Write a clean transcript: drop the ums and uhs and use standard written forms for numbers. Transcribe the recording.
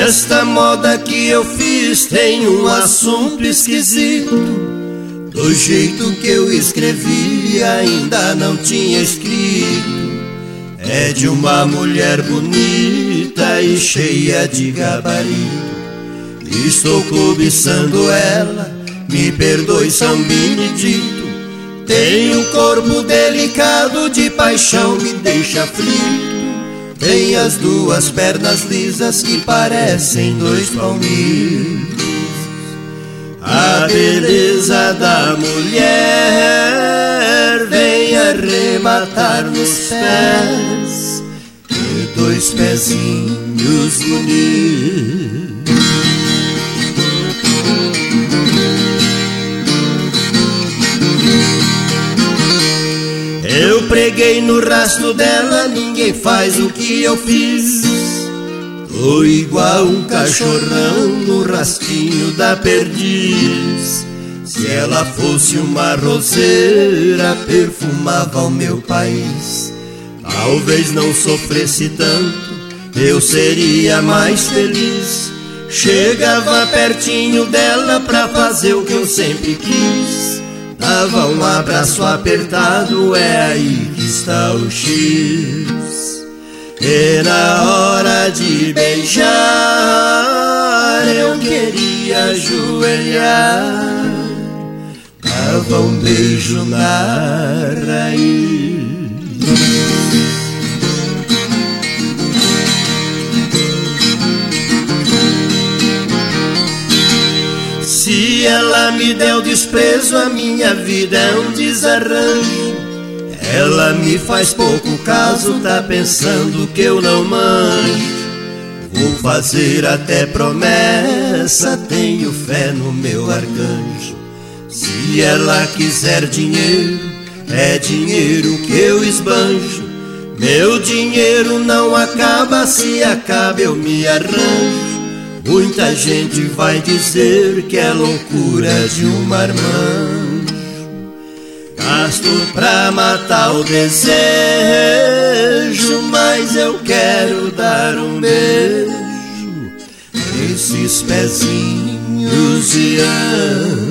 Esta moda que eu fiz tem um assunto esquisito. Do jeito que eu escrevi ainda não tinha escrito. É de uma mulher bonita e cheia de gabarito. Estou cobiçando ela, me perdoe São Benedito. Tem um corpo delicado, de paixão me deixa aflito. Tem as duas pernas lisas que parecem dois palmitos. A beleza da mulher vem arrematar nos pés, e dois pezinhos bonitos. Eu preguei no rastro dela, ninguém faz o que eu fiz. Tô igual um cachorrão no rastinho da perdiz. Se ela fosse uma roseira, perfumava o meu país. Talvez não sofresse tanto, eu seria mais feliz. Chegava pertinho dela pra fazer o que eu sempre quis. Dava um abraço apertado, é aí que está o X. E na hora de beijar, eu queria ajoelhar. Dava um beijo na raiz. Se ela me deu desprezo, a minha vida é um desarranjo. Ela me faz pouco caso, tá pensando que eu não manjo. Vou fazer até promessa, tenho fé no meu arcanjo. Se ela quiser dinheiro, é dinheiro que eu esbanjo. Meu dinheiro não acaba, se acaba eu me arranjo. Muita gente vai dizer que é loucura de um marmanjo. Gasto pra matar o desejo, mas eu quero dar um beijo nesses pezinhos de anjo.